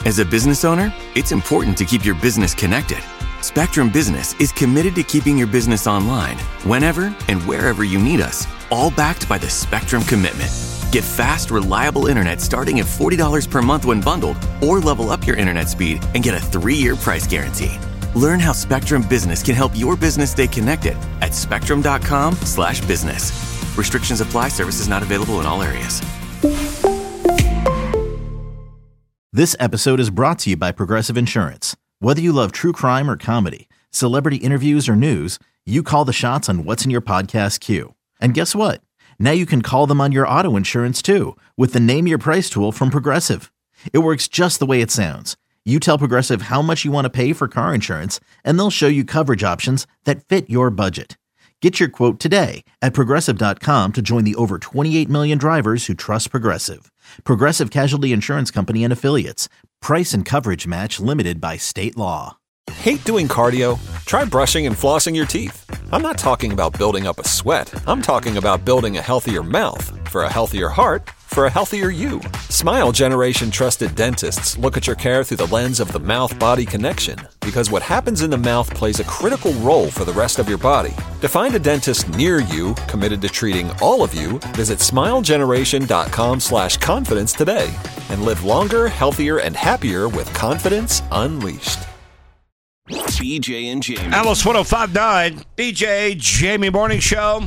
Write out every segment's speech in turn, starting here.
As a business owner, it's important to keep your business connected. Spectrum Business is committed to keeping your business online whenever and wherever you need us, all backed by the Spectrum Commitment. Get fast, reliable internet starting at $40 per month when bundled, or level up your internet speed and get a 3-year price guarantee. Learn how Spectrum Business can help your business stay connected at spectrum.com/business. Restrictions apply. Services not available in all areas. This episode is brought to you by Progressive Insurance. Whether you love true crime or comedy, celebrity interviews or news, you call the shots on what's in your podcast queue. And guess what? Now you can call them on your auto insurance too with the Name Your Price tool from Progressive. It works just the way it sounds. You tell Progressive how much you want to pay for car insurance, and they'll show you coverage options that fit your budget. Get your quote today at Progressive.com to join the over 28 million drivers who trust Progressive. Progressive Casualty Insurance Company and Affiliates. Price and coverage match limited by state law. Hate doing cardio? Try brushing and flossing your teeth. I'm not talking about building up a sweat. I'm talking about building a healthier mouth for a healthier heart for a healthier you. Smile Generation trusted dentists look at your care through the lens of the mouth-body connection, because what happens in the mouth plays a critical role for the rest of your body. To find a dentist near you committed to treating all of you, visit smilegeneration.com/confidence today and live longer, healthier, and happier with confidence unleashed. BJ and Jamie. Alice 105.9, BJ Jamie Morning Show.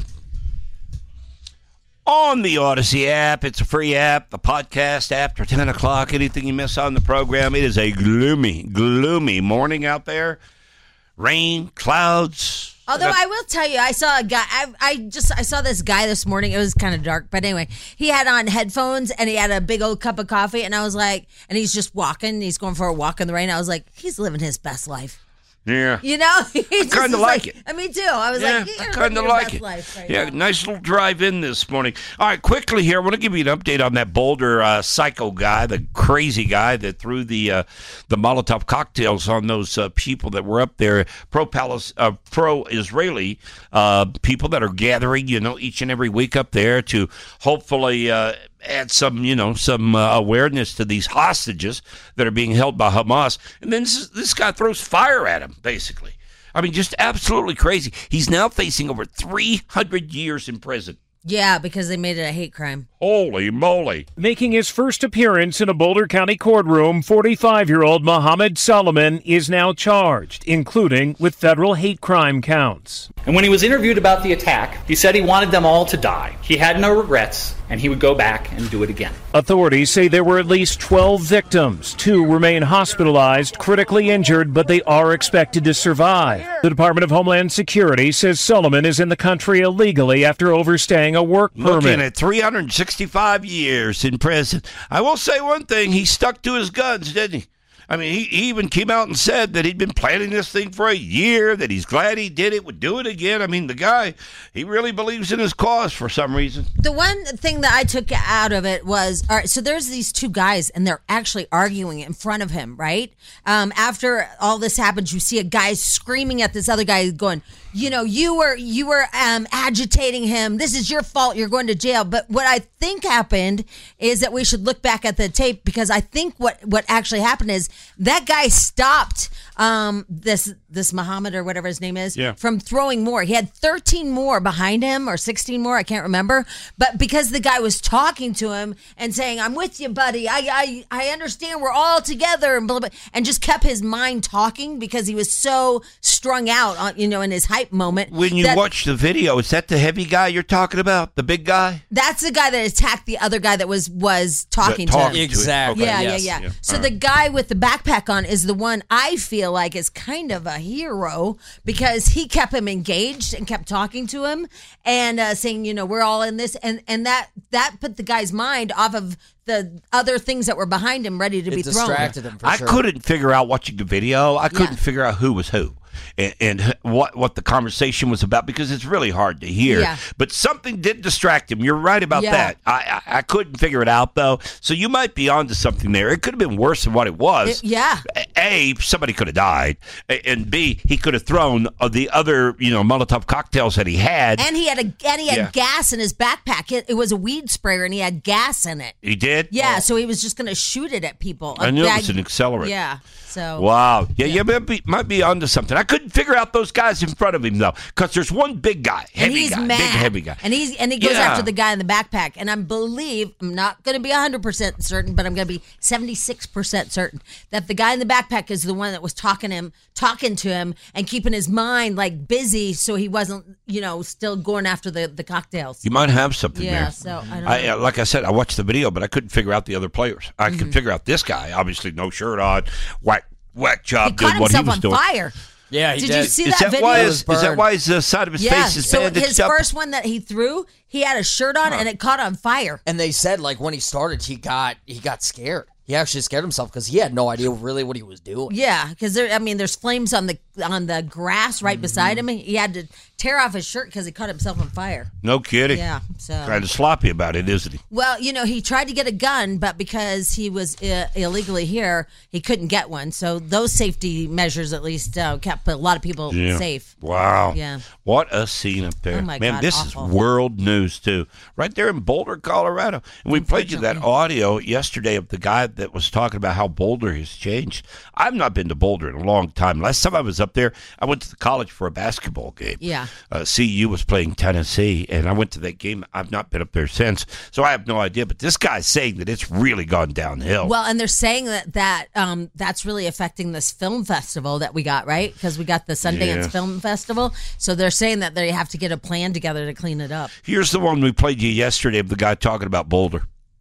On the Odyssey app. It's a free app. The podcast after 10 o'clock. Anything you miss on the program. It is a gloomy morning out there. Rain, clouds. Although I will tell you, I saw a guy. I saw this guy this morning. It was kind of dark, but anyway, he had on headphones and he had a big old cup of coffee. And I was like, and he's just walking. He's going for a walk in the rain. I was like, he's living his best life. Yeah. You know? I kind of like it. Me too. I was like, I kind of like it. Nice little drive in this morning. All right, quickly here, I want to give you an update on that Boulder psycho guy, the crazy guy that threw the Molotov cocktails on those people that were up there, pro-Israeli people that are gathering, each and every week up there to hopefully add some awareness to these hostages that are being held by Hamas. And then this guy throws fire at him, basically. I mean, just absolutely crazy. He's now facing over 300 years in prison. Yeah, because they made it a hate crime. Holy moly. Making his first appearance in a Boulder County courtroom, 45-year-old Mohammed Solomon is now charged, including with federal hate crime counts. And when he was interviewed about the attack, he said he wanted them all to die. He had no regrets, and he would go back and do it again. Authorities say there were at least 12 victims. 2 remain hospitalized, critically injured, but they are expected to survive. The Department of Homeland Security says Solomon is in the country illegally after overstaying a work permit. Looking at 365 years in prison. I will say one thing, he stuck to his guns, didn't he? I mean, he even came out and said that he'd been planning this thing for a year, that he's glad he did it, would do it again. I mean, the guy, he really believes in his cause for some reason. The one thing that I took out of it was, all right, so there's these 2 guys, and they're actually arguing in front of him, right? After all this happens, you see a guy screaming at this other guy going, you were agitating him. This is your fault. You're going to jail. But what I think happened is that we should look back at the tape, because I think what actually happened is that guy stopped this Muhammad or whatever his name is from throwing more. He had 13 more behind him, or 16 more. I can't remember. But because the guy was talking to him and saying, "I'm with you, buddy. I understand. We're all together," and blah, blah, and just kept his mind talking because he was so strung out on, in his hype moment. When you watch the video, is that the heavy guy you're talking about? The big guy? That's the guy that attacked the other guy that was talking to him. Exactly. Okay. Yeah. So the guy with the backpack on is the one I feel like is kind of a hero, because he kept him engaged and kept talking to him and saying, we're all in this. And that put the guy's mind off of the other things that were behind him ready to be thrown. It distracted him, for sure. I couldn't figure out watching the video. I couldn't figure out who was who. And what the conversation was about, because it's really hard to hear. Yeah. But something did distract him. You're right about that. I couldn't figure it out, though. So you might be onto something there. It could have been worse than what it was. A, somebody could have died, and B, he could have thrown the other, Molotov cocktails that he had. And he had gas in his backpack. It was a weed sprayer, and he had gas in it. He did? Yeah, so he was just going to shoot it at people. I knew it was an accelerant. Yeah. So. Wow. Yeah, you might be onto something. I couldn't figure out those guys in front of him, though, because there's one big guy, big heavy guy. And he goes after the guy in the backpack. And I'm not going to be 100% certain, but I'm going to be 76% certain that the guy in the backpack is the one that was talking to him and keeping his mind like busy so he wasn't, still going after the cocktails. You might have something there. Yeah, so I don't know. Like I said, I watched the video, but I couldn't figure out the other players. I could figure out this guy, obviously no shirt on, whack job doing what he was doing. He caught himself on fire. Yeah, he did. You see that video? Is that why his side of his face is bandaged his up? first one that he threw, he had a shirt on and it caught on fire. And they said like when he started, he got scared. He actually scared himself because he had no idea really what he was doing. Yeah, because there's flames on the grass right beside him. He had to tear off his shirt because he caught himself on fire. No kidding. Yeah, so kind of sloppy about it, isn't he? Well, he tried to get a gun, but because he was illegally here, he couldn't get one. So those safety measures at least kept a lot of people safe. Wow. Yeah. What a scene up there. Oh my Man, God, this awful. is world news, too. Right there in Boulder, Colorado. And we played you that audio yesterday of the guy that was talking about how Boulder has changed. I've not been to Boulder in a long time. Last time I was up there, I went to the college for a basketball game. Yeah. CU was playing Tennessee, and I went to that game. I've not been up there since, so I have no idea. But this guy's saying that it's really gone downhill. Well, and they're saying that's really affecting this film festival that we got, right? Because we got the Sundance Film Festival. So they're saying that they have to get a plan together to clean it up. Here's the one we played you yesterday of the guy talking about Boulder.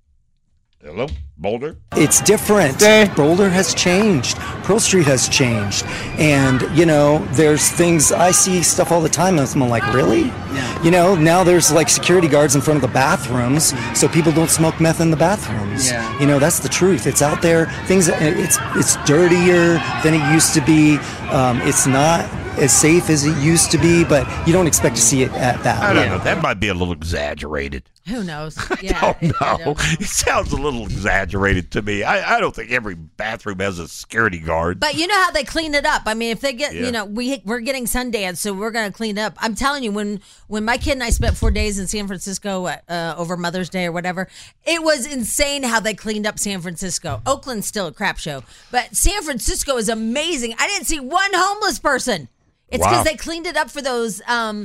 Hello, Boulder? It's different. Boulder has changed. Pearl Street has changed. And, there's things, I see stuff all the time, and I'm like, really? Yeah. Now there's like security guards in front of the bathrooms so people don't smoke meth in the bathrooms. Yeah. That's the truth. It's out there. It's dirtier than it used to be. It's not as safe as it used to be, but you don't expect to see it at that. I don't know. That might be a little exaggerated. Who knows? I don't know. It sounds a little exaggerated to me. I don't think every bathroom has a security guard. But you know how they clean it up. I mean, if they get, we're getting Sundance, so we're going to clean it up. I'm telling you, when my kid and I spent 4 days in San Francisco over Mother's Day or whatever, it was insane how they cleaned up San Francisco. Oakland's still a crap show, but San Francisco is amazing. I didn't see one homeless person. It's because they cleaned it up for those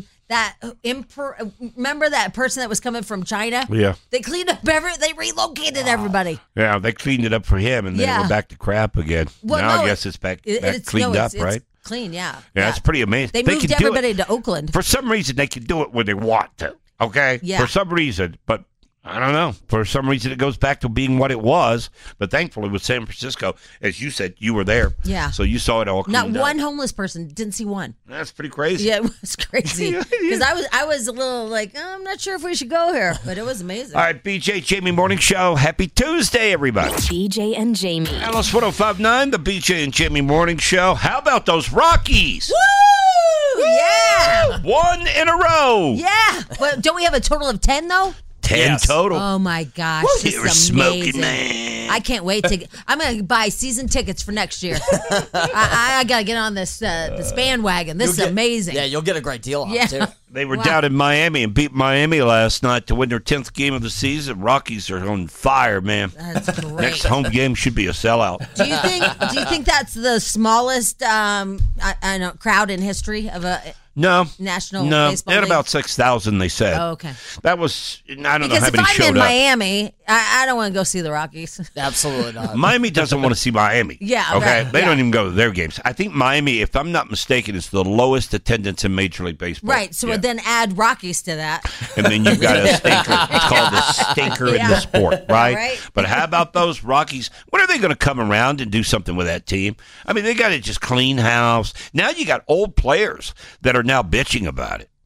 remember that person that was coming from China? Yeah. They cleaned up they relocated everybody. Yeah, they cleaned it up for him, and then it went back to crap again. Well, now I guess it's back cleaned up, right? It's clean, yeah. Yeah, it's pretty amazing. They moved everybody to Oakland. For some reason, they can do it when they want to, okay? Yeah. For some reason, but I don't know. For some reason, it goes back to being what it was. But thankfully, with San Francisco, as you said, you were there. Yeah. So you saw it all cleaned Not one up. homeless person. Didn't see one. That's pretty crazy. Yeah, it was crazy. Because I was a little like, I'm not sure if we should go here. But it was amazing. All right, BJ Jamie Morning Show. Happy Tuesday, everybody. BJ and Jamie. Alice 105.9, the BJ and Jamie Morning Show. How about those Rockies? Woo! Yeah. One in a row. Yeah. Well, don't we have a total of 10, though? 10 total. Oh my gosh, this you were is smoking, amazing. man. I can't wait to. I'm going to buy season tickets for next year. I got to get on this bandwagon. This is amazing. Yeah, you'll get a great deal on it too. They were down in Miami and beat Miami last night to win their 10th game of the season. Rockies are on fire, man. That's great. Next home game should be a sellout. Do you think that's the smallest crowd in history of a national baseball they had league? about 6,000, they said. Oh, okay. That was, I don't know how many Because if I'm showed in up. Miami, I don't want to go see the Rockies. Absolutely not. Miami doesn't want to see Miami. Yeah, okay. right, They don't even go to their games. I think Miami, if I'm not mistaken, is the lowest attendance in Major League Baseball. Right. So then add Rockies to that. And then you've got a stinker. It's called the stinker in the sport, right? Right. But how about those Rockies? When are they going to come around and do something with that team? I mean, they got to just clean house. Now you got old players that are now bitching about it.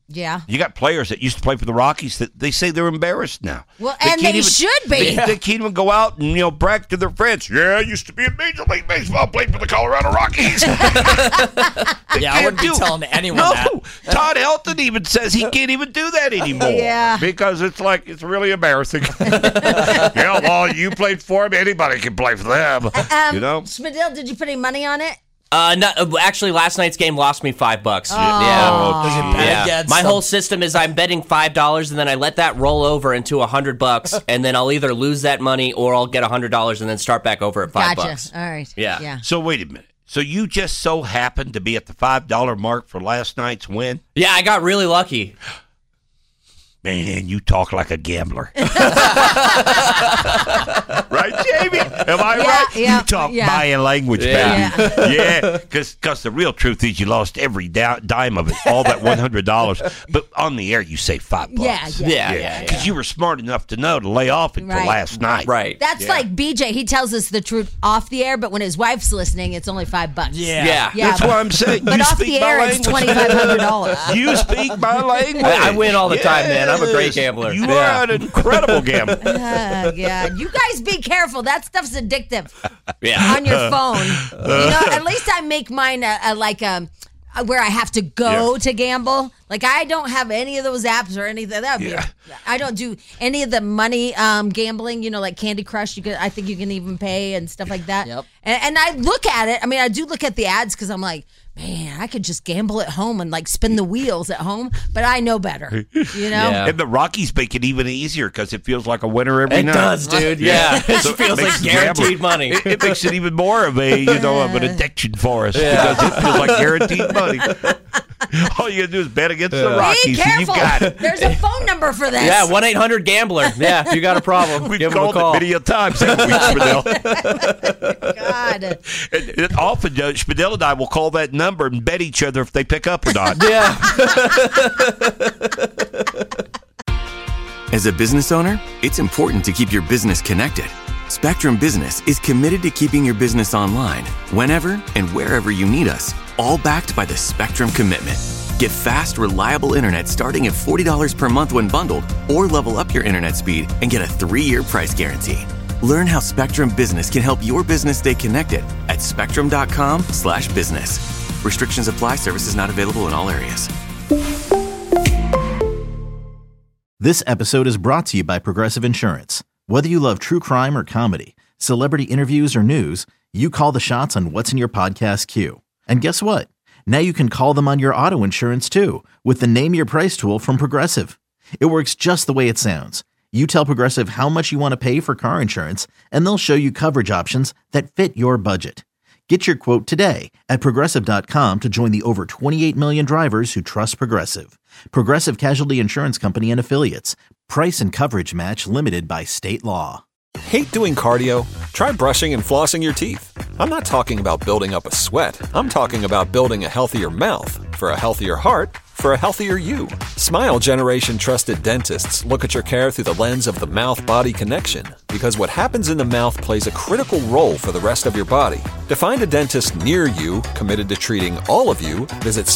Yeah. You got players that used to play for the Rockies that they say they're embarrassed now. Well, and they should be. They can't even go out and brag to their friends. Yeah, I used to be in Major League Baseball, played for the Colorado Rockies. I wouldn't be telling anyone that. Todd Helton even says he can't even do that anymore. Yeah. Because it's really embarrassing. Yeah, well, you played for him. Anybody can play for them. Spadil, did you put any money on it? No, actually, last night's game lost me $5. Yeah. My whole system is I'm betting $5 and then I let that roll over into $100, and then I'll either lose that money or I'll get $100 and then start back over at $5. Gotcha. All right. Yeah. So wait a minute. So you just so happened to be at the $5 mark for last night's win? Yeah, I got really lucky. Man, you talk like a gambler. Right, Jamie? Am I right? Yeah, you talk Mayan language, baby. Yeah, because the real truth is you lost every dime of it, all that $100. But on the air, you say $5. Yeah. Because you were smart enough to know to lay off until last night. Right. That's like BJ. He tells us the truth off the air, but when his wife's listening, it's only $5. Yeah. That's what I'm saying. But off the air, it's $2,500. You speak my language. I win all the time, man. I'm a great gambler. You are an incredible gambler. You guys be careful. That stuff's addictive. On your phone. At least I make mine where I have to go to gamble. Like, I don't have any of those apps or anything. I don't do any of the money gambling, like Candy Crush. I think you can even pay and stuff like that. Yep. And I look at it. I mean, I do look at the ads because I'm like, man, I could just gamble at home and spin the wheels at home, but I know better, Yeah. And the Rockies make it even easier because it feels like a winner every night. It does, dude. Yeah. It feels like guaranteed money. It makes it even more of of an addiction for us because it feels like guaranteed money. All you gotta do is bet against the Rockies. Be careful. And you've got it. There's a phone number for this. Yeah, 1-800-GAMBLER. Yeah, if you got a problem, We've give them a call. called it many a times, haven't we, Spadil? God. And often, Spadil and I will call that number and bet each other if they pick up or not. Yeah. As a business owner, it's important to keep your business connected. Spectrum Business is committed to keeping your business online whenever and wherever you need us, all backed by the Spectrum Commitment. Get fast, reliable internet starting at $40 per month when bundled, or level up your internet speed and get a 3-year price guarantee. Learn how Spectrum Business can help your business stay connected at spectrum.com/business. Restrictions apply. Services not available in all areas. This episode is brought to you by Progressive Insurance. Whether you love true crime or comedy, celebrity interviews or news, you call the shots on what's in your podcast queue. And guess what? Now you can call them on your auto insurance too with the Name Your Price tool from Progressive. It works just the way it sounds. You tell Progressive how much you want to pay for car insurance, and they'll show you coverage options that fit your budget. Get your quote today at Progressive.com to join the over 28 million drivers who trust Progressive. Progressive Casualty Insurance Company and Affiliates. Price and coverage match limited by state law. Hate doing cardio? Try brushing and flossing your teeth. I'm not talking about building up a sweat. I'm talking about building a healthier mouth. For a healthier heart, for a healthier you. Smile Generation trusted dentists look at your care through the lens of the mouth-body connection, because what happens in the mouth plays a critical role for the rest of your body. To find a dentist near you committed to treating all of you, visit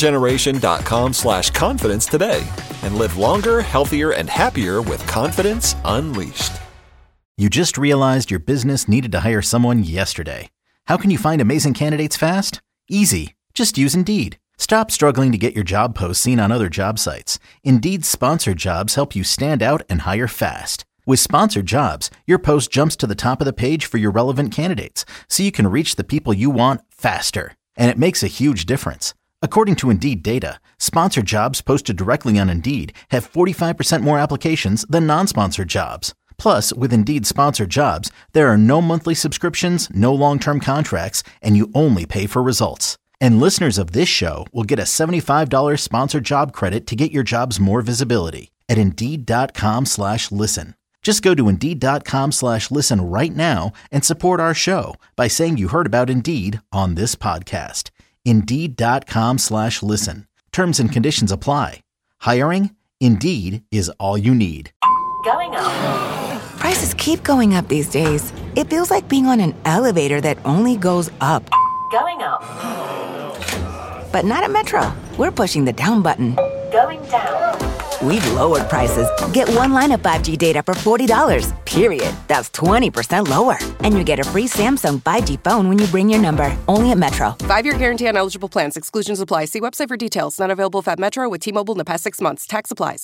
smilegeneration.com/confidence today and live longer, healthier, and happier with confidence unleashed. You just realized your business needed to hire someone yesterday. How can you find amazing candidates fast? Easy. Just use Indeed. Stop struggling to get your job posts seen on other job sites. Indeed's sponsored jobs help you stand out and hire fast. With sponsored jobs, your post jumps to the top of the page for your relevant candidates, so you can reach the people you want faster. And it makes a huge difference. According to Indeed data, sponsored jobs posted directly on Indeed have 45% more applications than non-sponsored jobs. Plus, with Indeed sponsored jobs, there are no monthly subscriptions, no long-term contracts, and you only pay for results. And listeners of this show will get a $75 sponsored job credit to get your jobs more visibility at Indeed.com/listen. Just go to Indeed.com/listen right now and support our show by saying you heard about Indeed on this podcast. Indeed.com/listen. Terms and conditions apply. Hiring? Indeed is all you need. Going up. Prices keep going up these days. It feels like being on an elevator that only goes up. Going up. But not at Metro. We're pushing the down button. going down. We've lowered prices. Get one line of 5G data for $40, period. That's 20% lower. And you get a free Samsung 5G phone when you bring your number. Only at Metro. 5-year guarantee on eligible plans. Exclusions apply. See website for details. Not available if at Metro with T-Mobile in the past 6 months. Tax applies.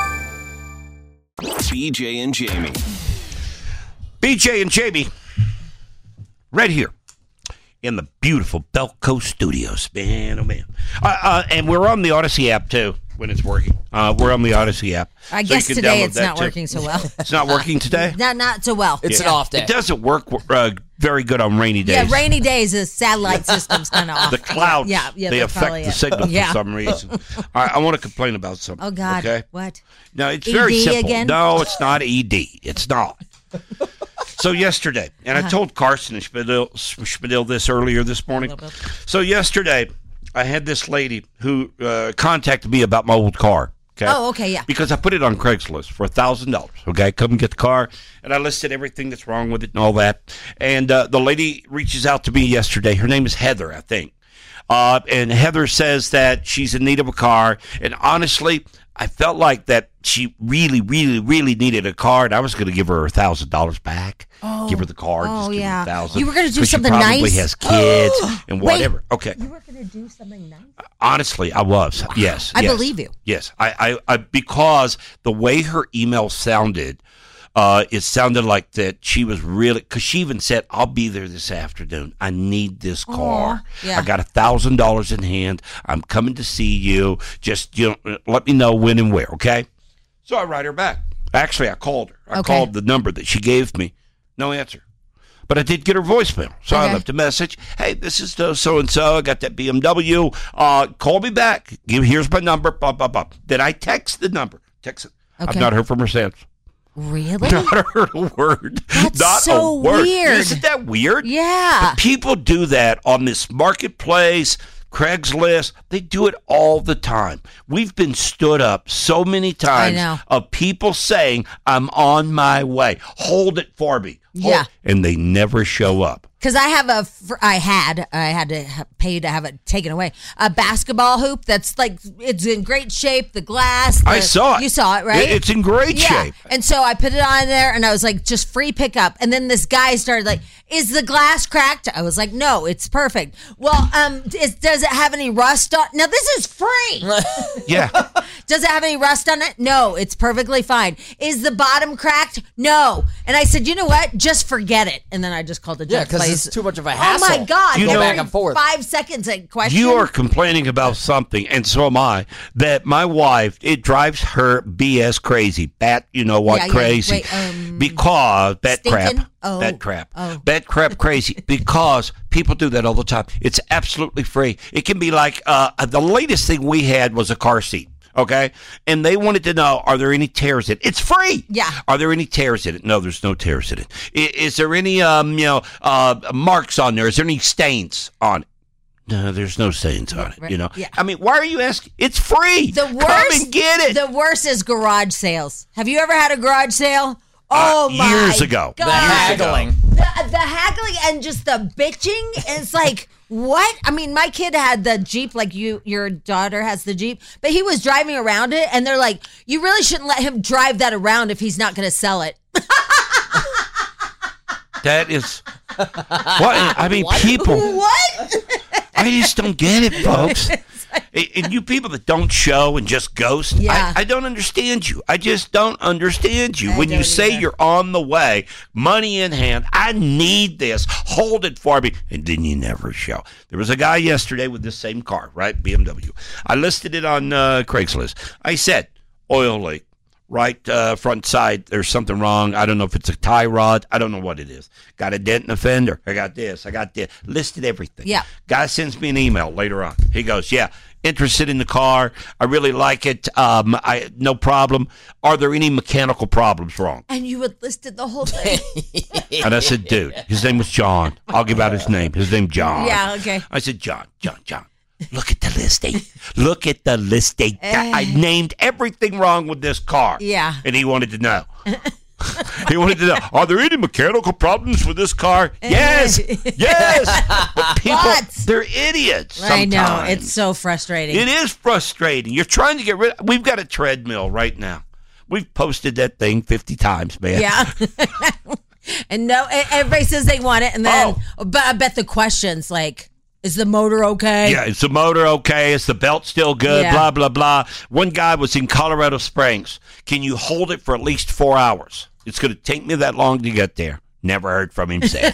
BJ and Jamie. BJ and Jamie. Right here. In the beautiful Belco Studios. Man, oh man. And we're on the Odyssey app, too, when it's working. We're on the Odyssey app. I guess today it's not working so well. It's not working today? Not so well. It's an off day. It doesn't work very good on rainy days. Yeah, rainy days, the satellite system's kind of off. The clouds, they affect the signal for some reason. All right, I want to complain about something. Oh, God. Okay? What? No, it's very simple. Again? No, it's not ED. It's not. So yesterday, and I told Carson and Schmidl this earlier this morning. So yesterday, I had this lady who contacted me about my old car. Okay? Oh, okay, yeah. Because I put it on Craigslist for $1,000. Okay, come and get the car, and I listed everything that's wrong with it and all that. And the lady reaches out to me yesterday. Her name is Heather, I think. And Heather says that she's in need of a car. And honestly, I felt like that she really, really, really needed a car, and I was going to give her $1,000 back. Give her the car. Oh, just yeah. give her $1,000. You were going to do something she nice? probably has kids and whatever. Wait, okay. You were going to do something nice? Honestly, I was. Wow. Yes. I believe you. Yes. I because the way her email sounded, it sounded like that she was really, because she even said, I'll be there this afternoon. I need this car. Yeah. I got $1,000 in hand. I'm coming to see you. Just, let me know when and where, okay? So I write her back. Actually, I called her. I called the number that she gave me. No answer. But I did get her voicemail. So I left a message. Hey, this is so-and-so. I got that BMW. Call me back. Here's my number. Blah, blah, blah. Then I text the number. Text it. I've not heard from her since. Really? Not heard a word. That's not so a word. weird. Isn't that weird? Yeah. But people do that on this marketplace, Craigslist. They do it all the time. We've been stood up so many times of people saying, I'm on my way. Hold it for me. Yeah. And they never show up. Because I had to pay to have it taken away. A basketball hoop that's like, it's in great shape. The glass. I saw it. You saw it, right? It's in great shape. And so I put it on there and I was like, just free pickup. And then this guy started like, is the glass cracked? I was like, no, it's perfect. Well, does it have any rust on? Now this is free. Yeah. Does it have any rust on it? No, it's perfectly fine. Is the bottom cracked? No. And I said, you know what? Just forget it. And then I just called the junk place. It's too much of a hassle. Oh my God. You go back and forth. 5 seconds a question. You are complaining about something, and so am I, that my wife, it drives her BS crazy. Bat, you know what, crazy. Wait, because, bat stinking? crap. Bat crap crazy. Because people do that all the time. It's absolutely free. It can be like, the latest thing we had was a car seat. Okay, and they wanted to know, are there any tears in it? It's free. Yeah. Are there any tears in it? No, there's no tears in it. Is there any marks on there? Is there any stains on it? No, there's no stains on it. Yeah. I mean, why are you asking? It's free. The worst, come and get it. The worst is garage sales. Have you ever had a garage sale? Oh my years ago. God. The haggling. The haggling and just the bitching. It's like, what? I mean, my kid had the Jeep, like your daughter has the Jeep, but he was driving around it, and they're like, you really shouldn't let him drive that around if he's not going to sell it. That is what I mean. People. What? I just don't get it, folks. And you people that don't show and just ghost, I don't understand you. I just don't understand you. When you say you're on the way, money in hand, I need this, hold it for me, and then you never show. There was a guy yesterday with this same car, right, BMW. I listed it on Craigslist. I said, oil leak. Right front side, there's something wrong. I don't know if it's a tie rod. I don't know what it is. Got a dent in the fender. I got this. I got this. Listed everything. Yeah. Guy sends me an email later on. He goes, yeah, interested in the car. I really like it. No problem. Are there any mechanical problems wrong? And you had listed the whole thing. And I said, dude, his name was John. I'll give out his name. His name's John. Yeah, okay. I said, John. Look at the listing. Look at the listing. I named everything wrong with this car. Yeah. And he wanted to know. He wanted to know, are there any mechanical problems with this car? Yes. But people, they're idiots sometimes. I know. It's so frustrating. It is frustrating. You're trying to get rid of... We've got a treadmill right now. We've posted that thing 50 times, man. Yeah. And no, everybody says they want it, and then, but I bet the questions like, is the motor okay? Yeah, is the motor okay? Is the belt still good? Yeah. Blah, blah, blah. One guy was in Colorado Springs. Can you hold it for at least 4 hours? It's going to take me that long to get there. Never heard from him since.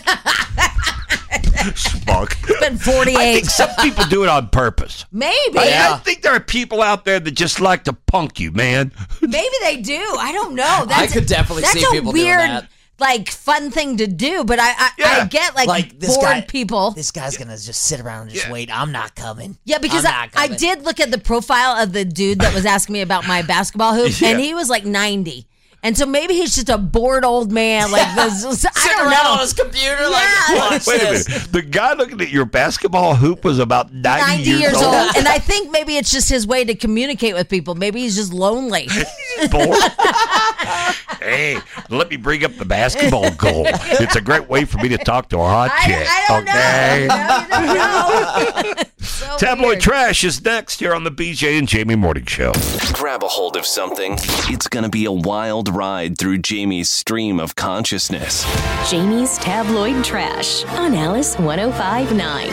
Spunk. It's been 48. I think some people do it on purpose. Maybe. I think there are people out there that just like to punk you, man. Maybe they do. I don't know. I could definitely see people doing weird, that. like, fun thing to do, but I get, like this bored guy, people. This guy's going to just sit around and just wait. I'm not coming. Yeah, because I'm not I coming. did look at the profile of the dude that was asking me about my basketball hoop, and he was like 90. And so maybe he's just a bored old man, like this. I don't know. on his computer, like, Wait a minute. The guy looking at your basketball hoop was about 90 years old. And I think maybe it's just his way to communicate with people. Maybe he's just lonely. Bored. Hey, let me bring up the basketball goal. It's a great way for me to talk to a hot chick. I don't know. So Tabloid weird. Trash is next here on the BJ and Jamie Morning Show. Grab a hold of something. It's going to be a wild ride through Jamie's stream of consciousness. Jamie's Tabloid Trash on Alice 105.9.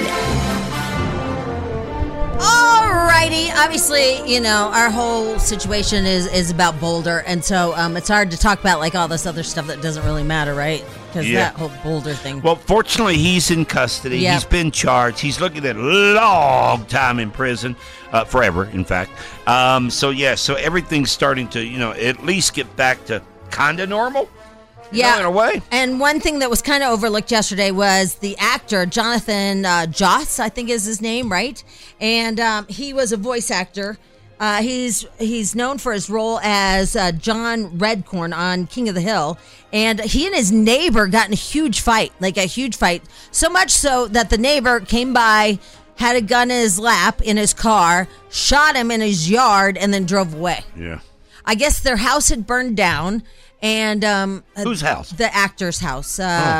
Alrighty, obviously, you know, our whole situation is about Boulder, and so it's hard to talk about like all this other stuff that doesn't really matter, right? Because that whole Boulder thing. Well, fortunately, he's in custody. Yep. He's been charged. He's looking at a long time in prison, forever, in fact. So everything's starting to, at least get back to kind of normal. Yeah, in a way. And one thing that was kind of overlooked yesterday was the actor Jonathan Joss, I think is his name, right? And he was a voice actor. He's known for his role as John Redcorn on King of the Hill, and he and his neighbor got in a huge fight, so much so that the neighbor came by, had a gun in his lap in his car, shot him in his yard, and then drove away. Yeah. I guess their house had burned down. And whose house? The actor's house.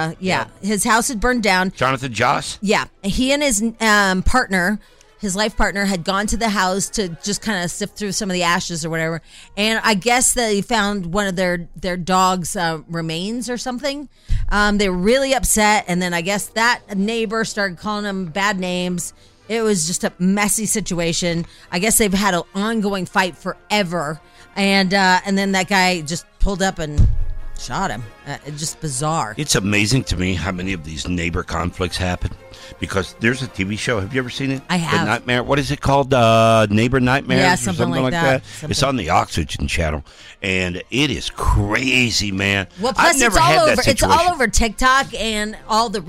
His house had burned down. Jonathan Joss? Yeah. He and his partner, his life partner, had gone to the house to just kind of sift through some of the ashes or whatever. And I guess they found one of their dog's remains or something. They were really upset. And then I guess that neighbor started calling them bad names. It was just a messy situation. I guess they've had an ongoing fight forever. And then that guy just pulled up and shot him. It's just bizarre. It's amazing to me how many of these neighbor conflicts happen. Because there's a TV show. Have you ever seen it? I have. The Nightmare. What is it called? Neighbor Nightmares? Yeah, or something like that. It's on the Oxygen Channel. And it is crazy, man. Well, plus I've never it's all had over. that It's situation. all over TikTok and all the.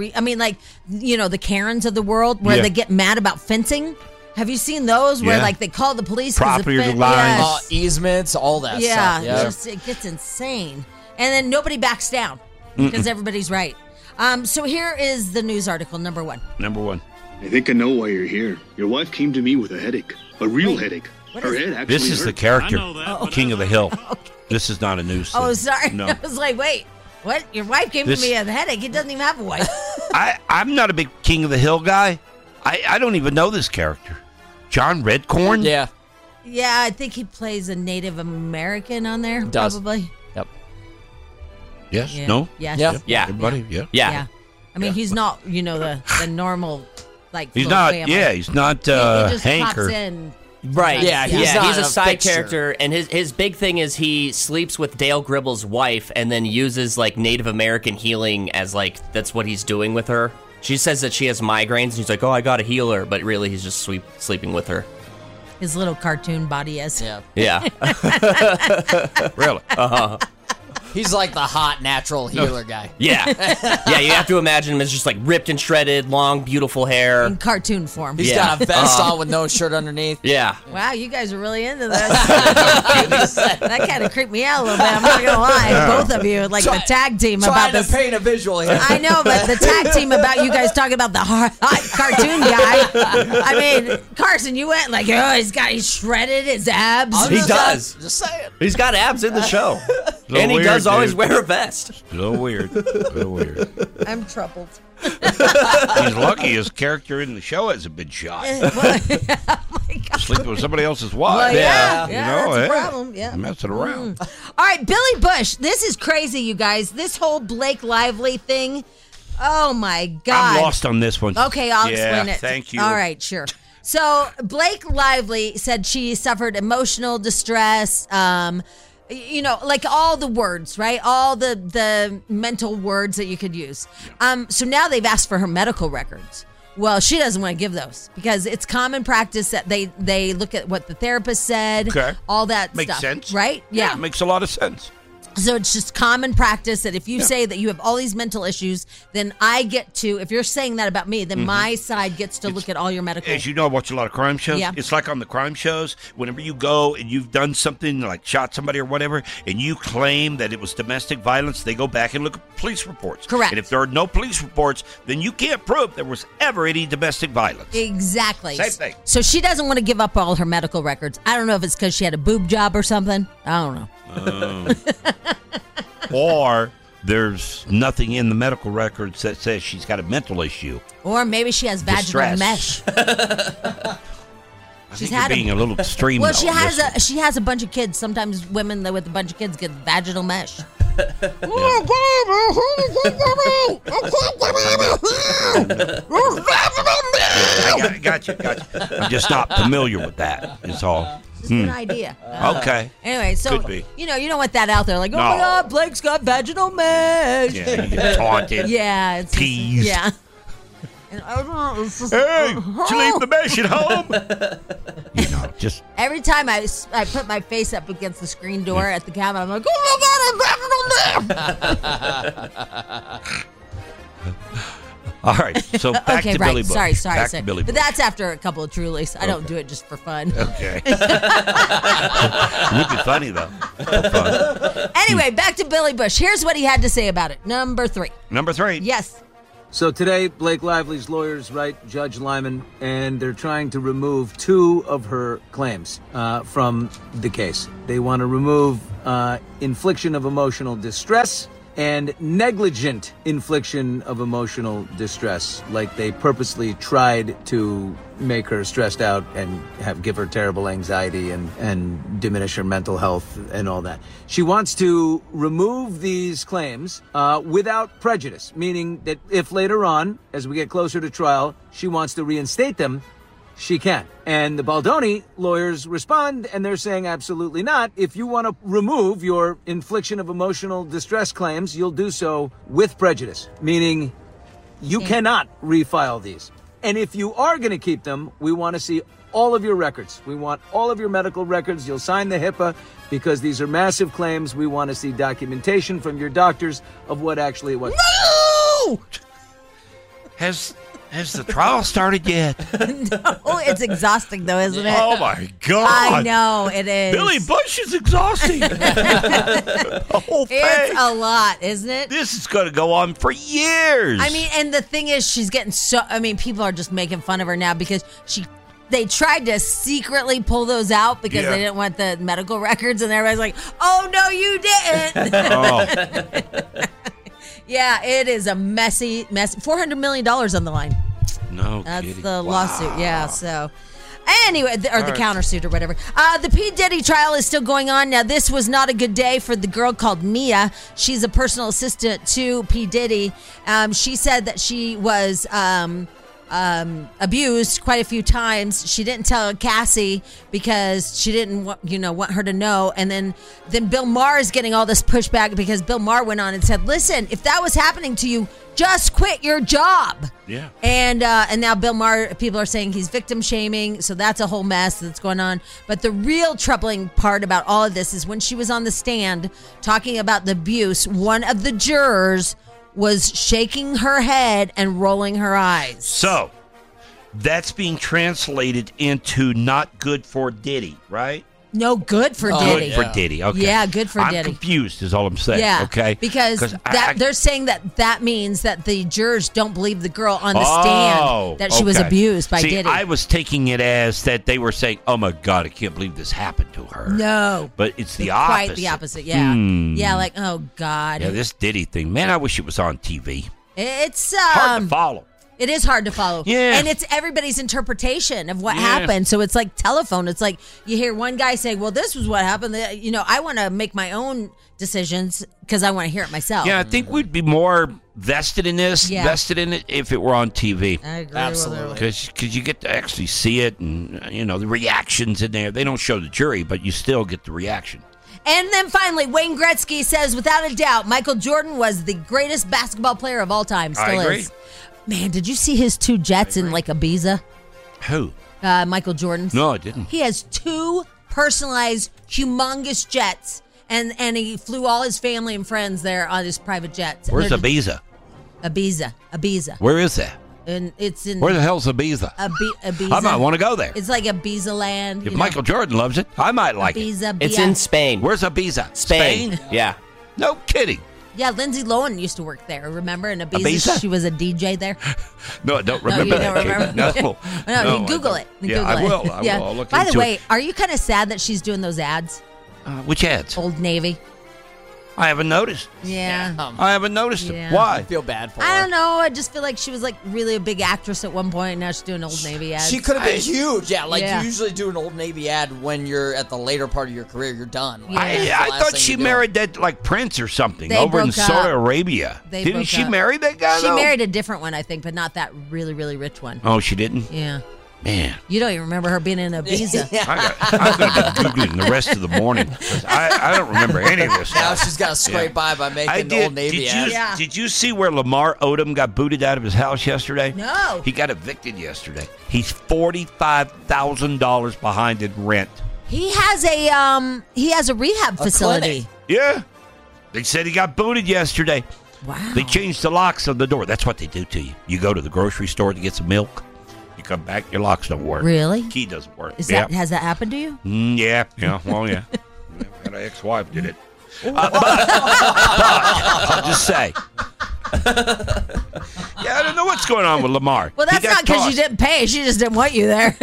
The Karens of the world where they get mad about fencing. Have you seen those where they call the police? Property lines, lines. Easements, all that stuff. Yeah, it gets insane, and then nobody backs down because everybody's right. So here is the news article number one. I think I know why you're here. Your wife came to me with a headache, a real headache. Her head actually This is hurt. the character, King of the Hill. Okay. This is not a news. Oh, thing. sorry. No. I was like, wait, what? Your wife gave me a headache. He doesn't even have a wife. I'm not a big King of the Hill guy. I don't even know this character. John Redcorn? Yeah. Yeah, I think he plays a Native American on there, probably. Yep. Yes? Yeah. No? Yes. Yeah. Everybody? Yeah. Yeah. I mean, he's not, the normal, He's little not, family. he's not He just Hank pops or... in. Right. Yeah, he's not a a side fixture. character, and his big thing is he sleeps with Dale Gribble's wife and then uses Native American healing as that's what he's doing with her. She says that she has migraines, and he's like, "Oh, I got to heal her," but really he's just sleeping with her. His little cartoon body is. Yeah. Yeah. Really? Uh-huh. He's like the hot natural healer guy. Yeah. Yeah, you have to imagine him as just ripped and shredded, long, beautiful hair. In cartoon form. He's got a vest on with no shirt underneath. Yeah. Wow, you guys are really into this. That kind of creeped me out a little bit. I'm not gonna lie. Both of you, the tag team about this. Trying to paint a visual here. I know, but the tag team about you guys talking about the hot cartoon guy. I mean, Carson, you went he's shredded his abs. He does. Just saying. He's got abs in the show. And he does always wear a vest. A little weird. I'm troubled. He's lucky his character in the show hasn't been shot. Sleeping with somebody else's wife. Well, yeah, that's a hey, problem. Yeah, messing around. All right, Billy Bush. This is crazy, you guys. This whole Blake Lively thing. Oh my God! I'm lost on this one. Okay, I'll explain it. Thank you. All right, sure. So Blake Lively said she suffered emotional distress. Like all the words, right? All the mental words that you could use. So now they've asked for her medical records. Well, she doesn't want to give those because it's common practice that they look at what the therapist said. Okay. All that makes stuff. Sense. Right? Yeah. It makes a lot of sense. So it's just common practice that if you say that you have all these mental issues, then I get to, if you're saying that about me, then my side gets to look at all your medical. As you know, I watch a lot of crime shows. Yeah. It's like on the crime shows, whenever you go and you've done something like shot somebody or whatever, and you claim that it was domestic violence, they go back and look at police reports. Correct. And if there are no police reports, then you can't prove there was ever any domestic violence. Exactly. Same thing. So she doesn't want to give up all her medical records. I don't know if it's because she had a boob job or something. I don't know. Or there's nothing in the medical records that says she's got a mental issue. Or maybe she has vaginal Distress. mesh. She's being a little extreme. Well, though, she has a bunch of kids. Sometimes women with a bunch of kids get vaginal mesh. Gotcha. I'm just not familiar with that. It's all. It's an idea. Okay. Anyway, so Could be. you don't want that out there. Like, oh my No. God, Blake's got vaginal mesh. Yeah, you get taunted. Yeah, it's teased. Yeah. And I don't know, it's just, Hey, did you leave the mesh at home? Just every time I put my face up against the screen door at the cabin, I'm like, oh my God, I'm vaginal mesh. all right. So back to Billy Bush. Sorry. Back to Billy But Bush. that's after a couple of Trulies. I don't do it just for fun. Okay. It would be funny though. So fun. Anyway, back to Billy Bush. Here's what he had to say about it. Number 3. Number 3. Yes. So today, Blake Lively's lawyers write Judge Lyman, and they're trying to remove 2 of her claims from the case. They want to remove infliction of emotional distress and negligent infliction of emotional distress, like they purposely tried to make her stressed out and give her terrible anxiety and diminish her mental health and all that. She wants to remove these claims without prejudice, meaning that if later on, as we get closer to trial, she wants to reinstate them, she can. And the Baldoni lawyers respond, and they're saying absolutely not. If you want to remove your infliction of emotional distress claims, you'll do so with prejudice, meaning you cannot refile these. And if you are going to keep them, we want to see all of your records. We want all of your medical records. You'll sign the HIPAA because these are massive claims. We want to see documentation from your doctors of what actually it was. No! Has the trial started yet? No, it's exhausting though, isn't it? Oh my God! I know it is. Billy Bush is exhausting. The whole thing. It's a lot, isn't it? This is going to go on for years. I mean, and the thing is, she's getting people are just making fun of her now because they tried to secretly pull those out because they didn't want the medical records, and everybody's like, "Oh no, you didn't." Yeah, it is a messy. $400 million on the line. No That's kidding. the Wow. lawsuit. Yeah, so anyway, or the right. countersuit or whatever. The P. Diddy trial is still going on. Now, this was not a good day for the girl called Mia. She's a personal assistant to P. Diddy. She said that she was abused quite a few times. She didn't tell Cassie because she didn't want her to know. And then Bill Maher is getting all this pushback because Bill Maher went on and said, listen, if that was happening to you, just quit your job. Yeah. And now Bill Maher, people are saying he's victim shaming, so that's a whole mess that's going on. But the real troubling part about all of this is when she was on the stand talking about the abuse, one of the jurors was shaking her head and rolling her eyes. So, that's being translated into not good for Diddy, right? No, good for Diddy. Good for Diddy. Okay. Yeah, good for Diddy. I'm confused is all I'm saying. Yeah. Okay. Because they're saying that means that the jurors don't believe the girl on the stand that she was abused by Diddy. I was taking it as that they were saying, "Oh my God, I can't believe this happened to her." No. But it's the opposite. Quite the opposite. Yeah. Yeah. Like, oh God. Yeah, this Diddy thing, man. I wish it was on TV. It's hard to follow. It is hard to follow. Yeah. And it's everybody's interpretation of what happened. So it's like telephone. It's like you hear one guy say, well, this was what happened. You know, I want to make my own decisions because I want to hear it myself. Yeah, I think we'd be more vested in this, vested in it if it were on TV. I agree. Absolutely. Because you get to actually see it and, the reactions in there. They don't show the jury, but you still get the reaction. And then finally, Wayne Gretzky says, without a doubt, Michael Jordan was the greatest basketball player of all time. Still I agree. is. Man, did you see his 2 jets in like Ibiza? Who? Michael Jordan's. No, I didn't. He has 2 personalized, humongous jets, and he flew all his family and friends there on his private jets. Where's Ibiza? Ibiza. Where is that? And it's in. Where the hell's Ibiza? Ibiza. I might want to go there. It's like Ibiza land. If Michael Jordan loves it, I might like Ibiza, it. It's in Spain. Where's Ibiza? Spain. Yeah. No kidding. Yeah, Lindsay Lohan used to work there. Remember in Ibiza? Ibiza? She was a DJ there. No, I don't remember you that. don't remember? No, you Google it. Yeah, I will. I will. I'll look By the into way, it. are you kind of sad that she's doing those ads? Which ads? Old Navy. I haven't noticed. Yeah. I haven't noticed it. Why? I feel bad for her. I don't know. I just feel like she was like really a big actress at one point. And now she's doing Old Navy ads. She could have been huge. Yeah, like Yeah. you usually do an Old Navy ad when you're at the later part of your career. You're done. Like, Yeah. that's the I last thought thing she you do. married that like Prince or something They over in broke up. Saudi Arabia. They Didn't broke she up. marry that guy? She though? married a different one, I think, but not that really, really rich one. Oh, she didn't. Yeah. Man, You don't even remember her being in Ibiza. I'm going to be Googling the rest of the morning. 'Cause I don't remember any of this Now stuff. she's got to scrape by making I the Old Navy ad. Did you see where Lamar Odom got booted out of his house yesterday? No. He got evicted yesterday. He's $45,000 behind in rent. He has a rehab facility. Yeah. They said he got booted yesterday. Wow. They changed the locks on the door. That's what they do to you. You go to the grocery store to get some milk. You come back, your locks don't work. Really? Key doesn't work. Has that happened to you? Yeah. Well, yeah. My ex-wife did it. But I'll just say. Yeah, I don't know what's going on with Lamar. Well, that's He got not because you tossed. didn't pay. She just didn't want you there.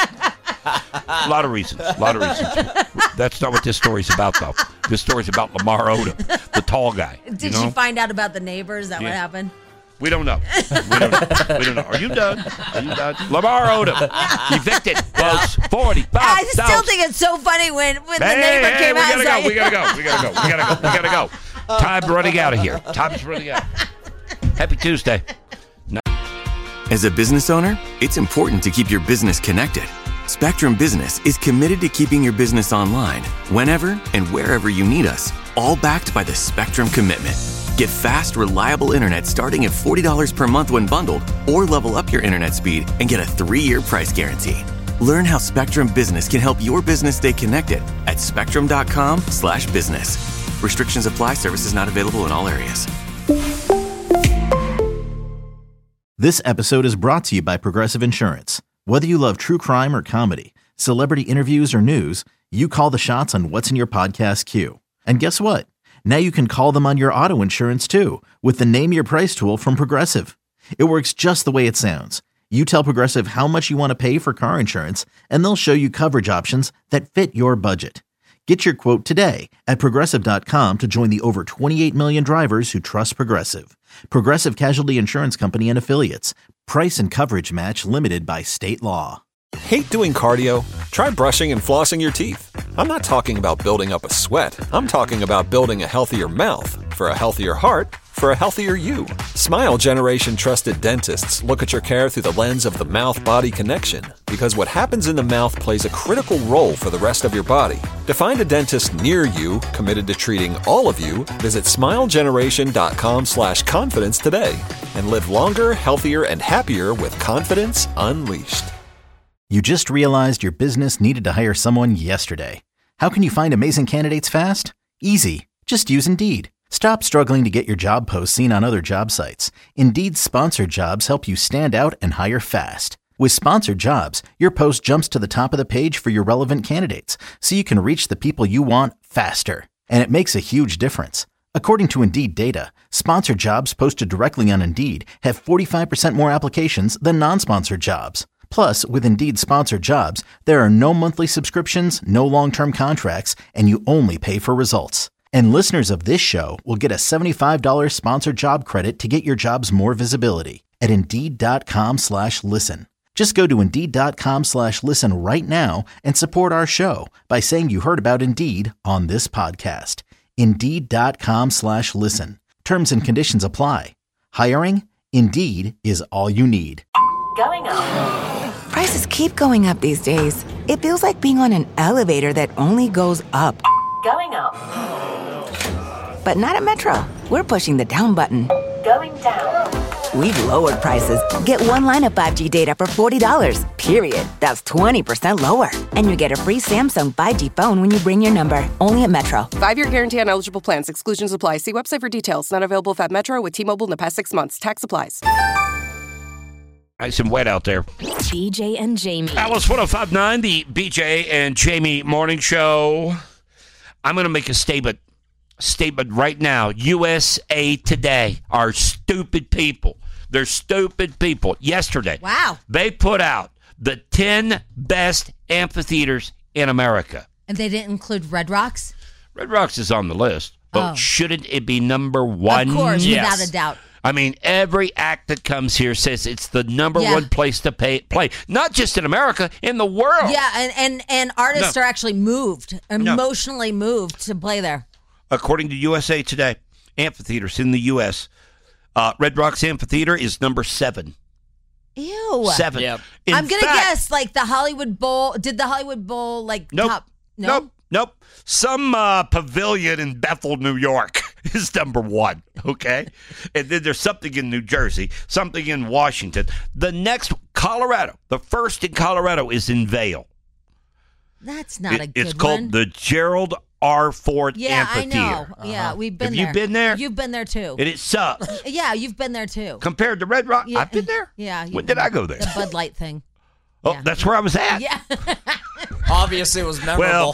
A lot of reasons. That's not what this story's about, though. This story's about Lamar Odom, the tall guy. Did you find out about the neighbors? Is that what Yeah. happened? We don't know. We don't know. Are you done? Lamar Odom, evicted, was 45,000. I still think it's so funny when the neighbor came out. We gotta go. Time's running out of here. Time's running out. Happy Tuesday. As a business owner, it's important to keep your business connected. Spectrum Business is committed to keeping your business online whenever and wherever you need us, all backed by the Spectrum Commitment. Get fast, reliable internet starting at $40 per month when bundled, or level up your internet speed and get a 3-year price guarantee. Learn how Spectrum Business can help your business stay connected at spectrum.com/business. Restrictions apply. Services not available in all areas. This episode is brought to you by Progressive Insurance. Whether you love true crime or comedy, celebrity interviews or news, you call the shots on what's in your podcast queue. And guess what? Now you can call them on your auto insurance too with the Name Your Price tool from Progressive. It works just the way it sounds. You tell Progressive how much you want to pay for car insurance, and they'll show you coverage options that fit your budget. Get your quote today at Progressive.com to join the over 28 million drivers who trust Progressive. Progressive Casualty Insurance Company and Affiliates. Price and coverage match limited by state law. Hate doing cardio? Try brushing and flossing your teeth. I'm not talking about building up a sweat. I'm talking about building a healthier mouth. For a healthier heart, for a healthier you. Smile Generation trusted dentists look at your care through the lens of the mouth-body connection, because what happens in the mouth plays a critical role for the rest of your body. To find a dentist near you committed to treating all of you, visit smilegeneration.com/confidence today and live longer, healthier, and happier with confidence unleashed. You just realized your business needed to hire someone yesterday. How can you find amazing candidates fast? Easy. Just use Indeed. Stop struggling to get your job posts seen on other job sites. Indeed's sponsored jobs help you stand out and hire fast. With Sponsored Jobs, your post jumps to the top of the page for your relevant candidates, so you can reach the people you want faster. And it makes a huge difference. According to Indeed data, sponsored jobs posted directly on Indeed have 45% more applications than non-sponsored jobs. Plus, with Indeed Sponsored Jobs, there are no monthly subscriptions, no long-term contracts, and you only pay for results. And listeners of this show will get a $75 sponsored job credit to get your jobs more visibility at Indeed.com/listen. Just go to Indeed.com/listen right now and support our show by saying you heard about Indeed on this podcast. Indeed.com/listen. Terms and conditions apply. Hiring? Indeed is all you need. Going up. Prices keep going up these days. It feels like being on an elevator that only goes up. Going up. But not at Metro. We're pushing the down button. Going down. We've lowered prices. Get one line of 5G data for $40, period. That's 20% lower. And you get a free Samsung 5G phone when you bring your number. Only at Metro. 5-year guarantee on eligible plans. Exclusions apply. See website for details. Not available at Metro with T-Mobile in the past 6 months. Tax applies. Nice and wet out there. BJ and Jamie. Alice 105.9, the BJ and Jamie morning show. I'm going to make a statement right now. USA Today are stupid people. They're stupid people. Yesterday, wow, they put out the 10 best amphitheaters in America. And they didn't include Red Rocks? Red Rocks is on the list, but shouldn't it be number one? Of course, without a doubt. I mean, every act that comes here says it's the number one place to play, not just in America, in the world. Yeah, and artists are actually moved, emotionally moved to play there. According to USA Today, amphitheaters in the U.S., Red Rocks Amphitheater is number 7. Ew. 7. Yep. I'm going to guess, like, the Hollywood Bowl. Did the Hollywood Bowl, like, top? Nope. Some pavilion in Bethel, New York is number 1, okay? And then there's something in New Jersey, something in Washington. The next, Colorado. The first in Colorado is in Vail. That's not a good It's called the Gerald R. Ford Amphitheater. Yeah, I know. Yeah, we've been there. Have you been there? You've been there, too. And it sucks. Yeah, you've been there, too. Compared to Red Rock, I've been there. Yeah. When did I go there? The Bud Light thing. Oh, that's where I was at. Yeah. Obviously, it was memorable.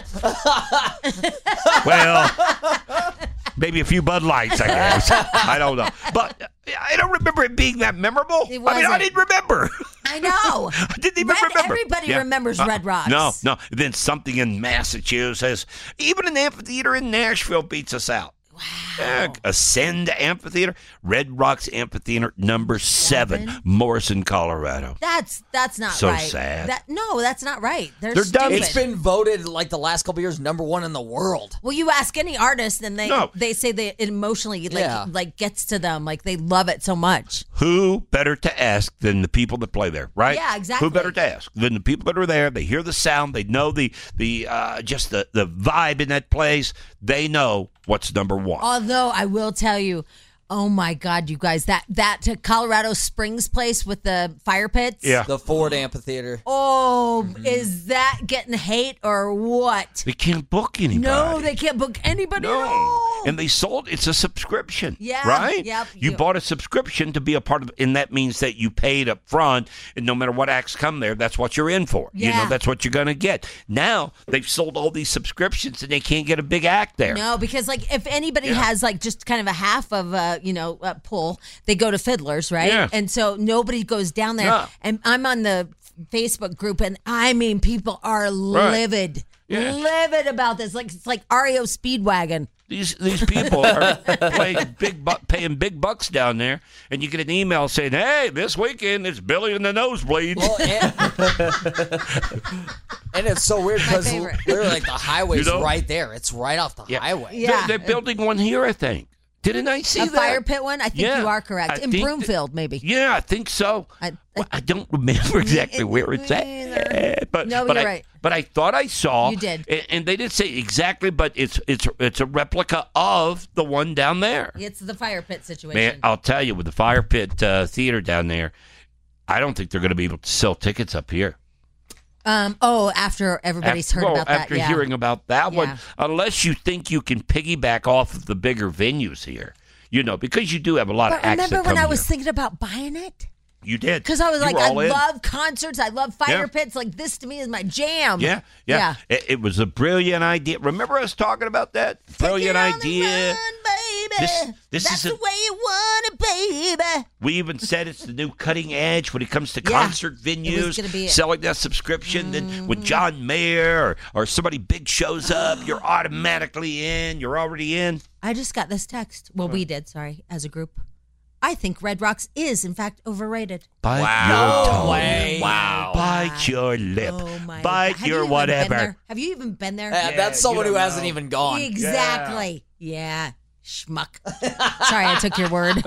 Well, maybe a few Bud Lights, I guess. I don't know. But I don't remember it being that memorable. I mean, I didn't remember. I know. I didn't even remember. Everybody remembers Red Rocks. No. Then something in Massachusetts. Even an amphitheater in Nashville beats us out. Wow. Ascend Amphitheater, Red Rocks Amphitheater, number 7, Morrison, Colorado. That's not so right. Sad. That's not right. They're dumb. It's been voted like the last couple years number 1 in the world. Well, you ask any artist, and they say that it emotionally like gets to them, like they love it so much. Who better to ask than the people that play there, right? Yeah, exactly. Who better to ask than the people that are there? They hear the sound, they know the just the vibe in that place. They know what's number 1. Although I will tell you, oh my God, you guys, that Colorado Springs place with the fire pits. Yeah. The Ford Amphitheater. Oh, is that getting hate or what? They can't book anybody. No, they can't book anybody at all. And they sold, it's a subscription. Yeah. Right? Yep. You bought a subscription to be a part of, and that means that you paid up front, and no matter what acts come there, that's what you're in for. Yeah. You know, that's what you're going to get. Now, they've sold all these subscriptions, and they can't get a big act there. No, because, like, if anybody has, like, just kind of a half of a, pull, they go to Fiddlers, right? Yeah. And so nobody goes down there. No. And I'm on the Facebook group, and I mean, people are livid. Yeah. Livid about this. Like, it's like REO Speedwagon. These people are paying big bucks down there, and you get an email saying, "Hey, this weekend it's Billy and the Nosebleeds." Well, and it's so weird because literally, like, the highway's right there. It's right off the highway. Yeah. They're building one here, I think. Didn't I see a that? fire pit one? I think you are correct. In Broomfield, maybe. Yeah, I think so. I don't remember exactly where it's at. But you're right. But I thought I saw. You did. And they didn't say exactly, but it's a replica of the one down there. It's the fire pit situation. Man, I'll tell you, with the fire pit theater down there, I don't think they're going to be able to sell tickets up here. After everybody's heard about that. After hearing about that one, unless you think you can piggyback off of the bigger venues here, because you do have a lot of acts that remember when come I was here. thinking about buying it? You did. Because I was You like, were I all in. love concerts. I love fire Yeah. pits. Like, this to me is my jam. Yeah. It was a brilliant idea. Remember us talking about that? Brilliant idea. This That's is the way you want it, baby. We even said it's the new cutting edge when it comes to Yeah. concert It was venues, gonna be it. selling that subscription. Then when John Mayer or somebody big shows up, you're automatically in. You're already in. I just got this text. Well, we did, sorry, as a group. I think Red Rocks is, in fact, overrated. Bite your tongue. way. Wow. Bite your lip. Oh, my Bite God. Have your you even been whatever. there? Have you even been there? That's someone who hasn't even gone. Exactly. Yeah. Schmuck. Sorry, I took your word.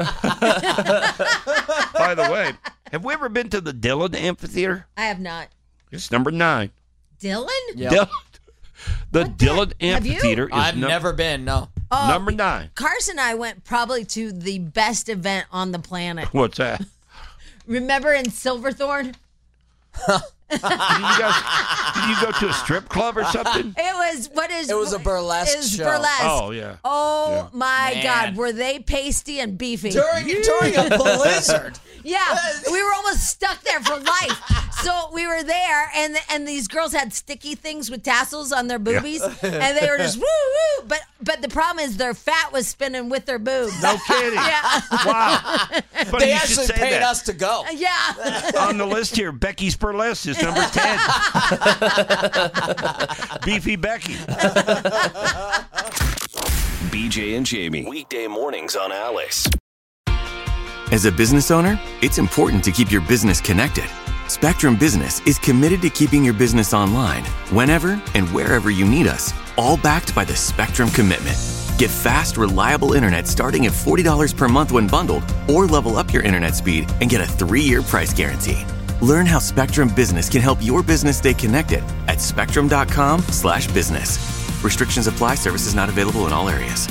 By the way, have we ever been to the Dillon Amphitheater? I have not. It's number 9. Dylan? Dillon. The Dillon Have you? Amphitheater is I've never been, no. Oh, number 9. Carson and I went probably to the best event on the planet. What's that? Remember in Silverthorne? Did you go to a strip club or something? It was a burlesque show. Burlesque. Oh, yeah. Oh, my Man. God. Were they pasty and beefy? During a blizzard. Yeah, we were almost stuck there for life. So we were there, and these girls had sticky things with tassels on their boobies, and they were just woo woo. But the problem is their fat was spinning with their boobs. No kidding. Yeah. Wow. Funny They you should actually say paid that. us to go. Yeah. On the list here, Becky's Burlesque is number 10. Beefy Becky. BJ and Jamie. Weekday mornings on Alice. As a business owner, it's important to keep your business connected. Spectrum Business is committed to keeping your business online whenever and wherever you need us, all backed by the Spectrum Commitment. Get fast, reliable internet starting at $40 per month when bundled, or level up your internet speed and get a 3-year price guarantee. Learn how Spectrum Business can help your business stay connected at spectrum.com/business. Restrictions apply. Services not available in all areas.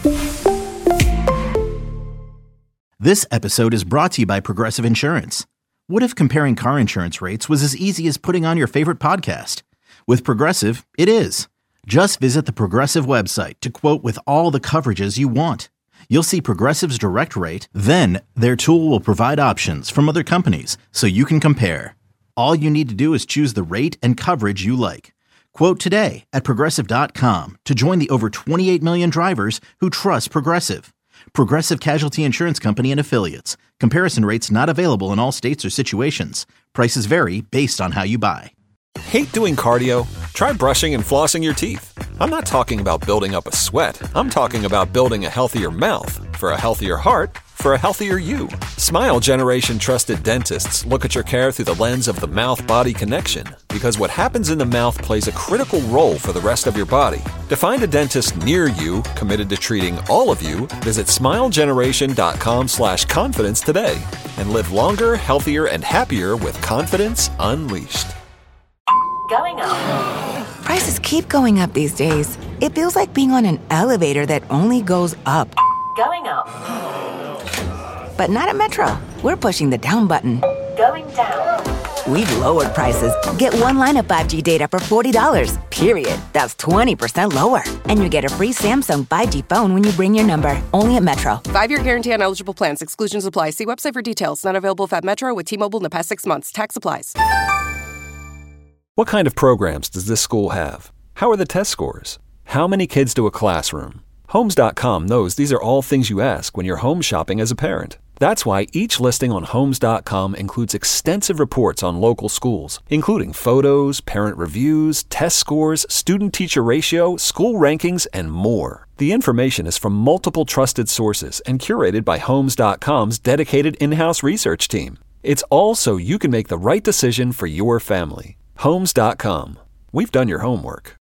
This episode is brought to you by Progressive Insurance. What if comparing car insurance rates was as easy as putting on your favorite podcast? With Progressive, it is. Just visit the Progressive website to quote with all the coverages you want. You'll see Progressive's direct rate, then their tool will provide options from other companies so you can compare. All you need to do is choose the rate and coverage you like. Quote today at Progressive.com to join the over 28 million drivers who trust Progressive. Progressive Casualty Insurance Company and Affiliates. Comparison rates not available in all states or situations. Prices vary based on how you buy. Hate doing cardio? Try brushing and flossing your teeth. I'm not talking about building up a sweat. I'm talking about building a healthier mouth. For a healthier heart, for a healthier you. Smile Generation trusted dentists look at your care through the lens of the mouth-body connection, because what happens in the mouth plays a critical role for the rest of your body. To find a dentist near you committed to treating all of you, visit smilegeneration.com/confidence today and live longer, healthier, and happier with confidence unleashed. Going up. Prices keep going up these days. It feels like being on an elevator that only goes up. Going up. But not at Metro. We're pushing the down button. Going down. We've lowered prices. Get one line of 5G data for $40, period. That's 20% lower. And you get a free Samsung 5G phone when you bring your number. Only at Metro. 5-year guarantee on eligible plans. Exclusions apply. See website for details. Not available at Metro with T-Mobile in the past 6 months. Tax applies. What kind of programs does this school have? How are the test scores? How many kids do a classroom? Homes.com knows these are all things you ask when you're home shopping as a parent. That's why each listing on Homes.com includes extensive reports on local schools, including photos, parent reviews, test scores, student-teacher ratio, school rankings, and more. The information is from multiple trusted sources and curated by Homes.com's dedicated in-house research team. It's all so you can make the right decision for your family. Homes.com. We've done your homework.